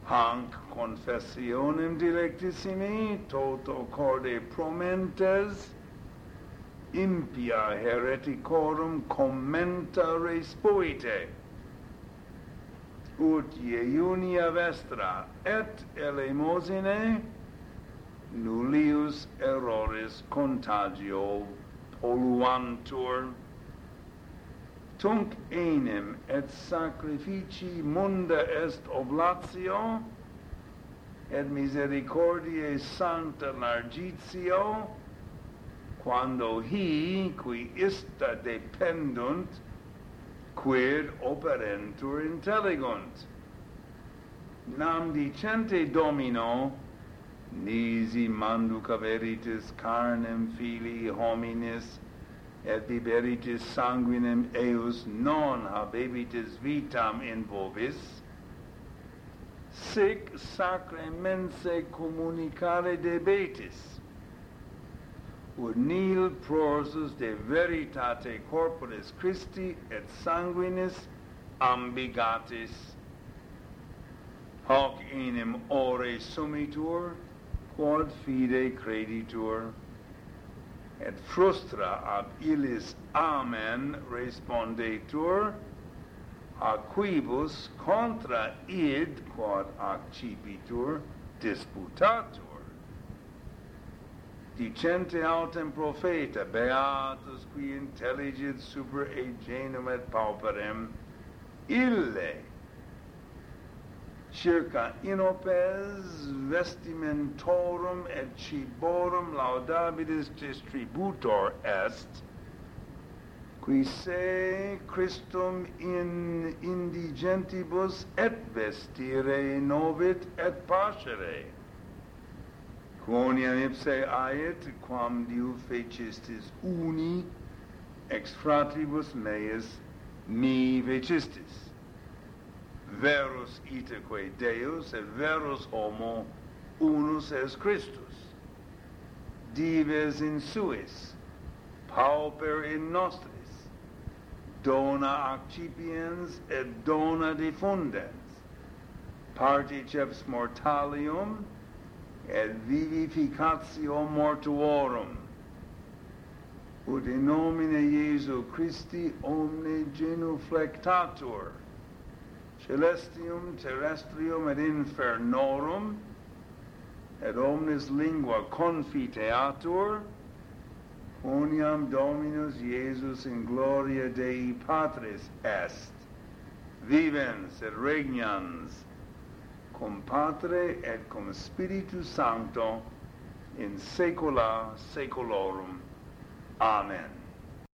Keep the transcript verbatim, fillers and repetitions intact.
Hanc confessionem dilectissimi, toto corde promentes, impia hereticorum commenta respuite, ut iunia vestra et elemosine nullius errores contagio polluantur, tunc enim et sacrifici munda est oblatio, et misericordiae sancta largitio, quando he, qui ista dependunt, quid operentur intellegunt. Nam dicente Domino, nisi manduca veritas carnem filii hominis, et biberitis sanguinem eus non habebitis vitam in vobis, sic sacramense communicare debetis, ut nil prorsus de veritate corporis Christi et sanguinis ambigatis, hoc enim ore sumitur, quod fide creditur, et frustra ab illis amen respondetur, a quibus contra id quod accipitur disputatur. Dicente autem propheta, beatus qui intelligit super agenum et pauperem, ille circa inopes vestimentorum et ciborum laudabilis distributor est, qui se Christum in indigentibus et vestire novit et pascere, quoniam ipse ait, quam Diu fecistis uni, ex fratribus meis mi vecistis. Verus itaque Deus et verus homo unus est Christus. Dives in suis, pauper in nostris, dona accipiens et dona diffundens, particeps mortalium et vivificatio mortuorum, ut in nomine Iesu Christi omne genuflectatur, celestium, terrestrium, et infernorum, et omnis lingua confiteatur, quoniam Dominus Iesus in gloria Dei Patris est, vivens et regnans, cum Patre et cum Spiritus Sancto, in saecula saeculorum. Amen.